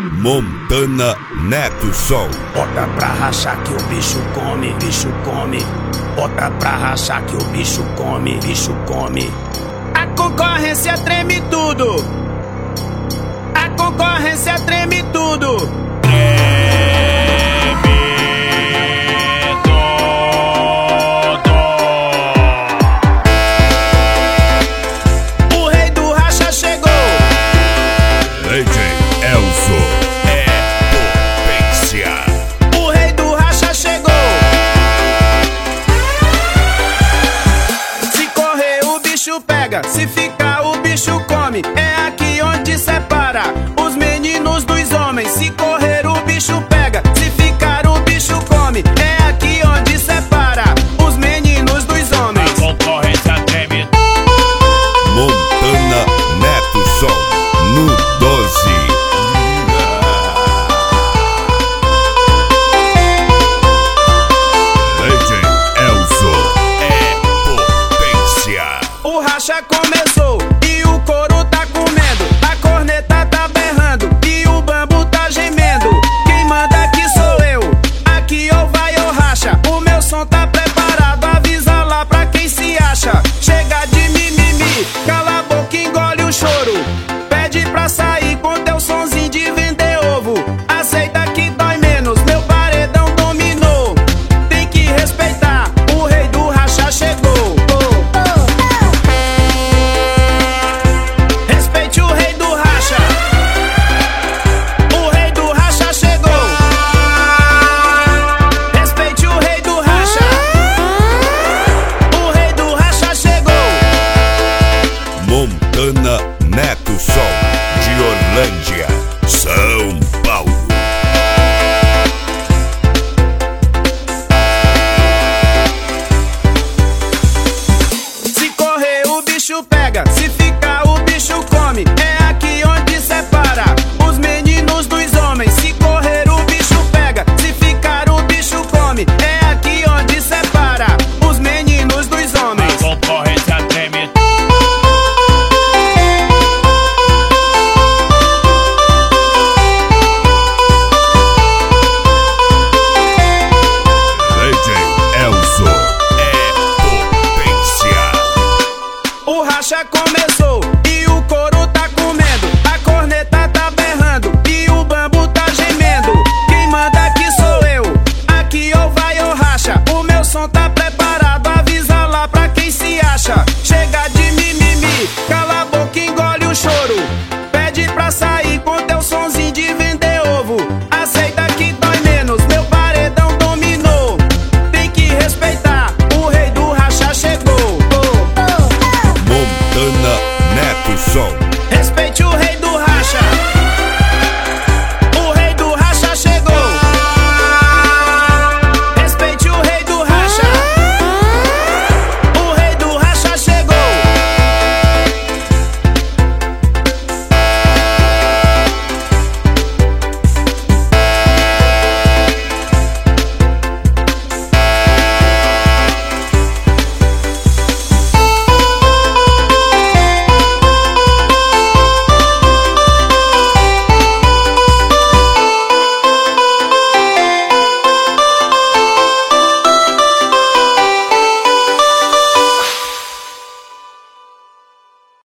Montana Neto Show. Bota pra rachar que o bicho come, bicho come. Bota pra rachar que o bicho come, bicho come. A concorrência treme tudo. A concorrência treme tudo. O rei do racha chegou. DJ Elzo é potência. O rei do racha chegou. Se correr o bicho pega, se ficar o bicho come. É aqui onde separa os meninos dos homens. Se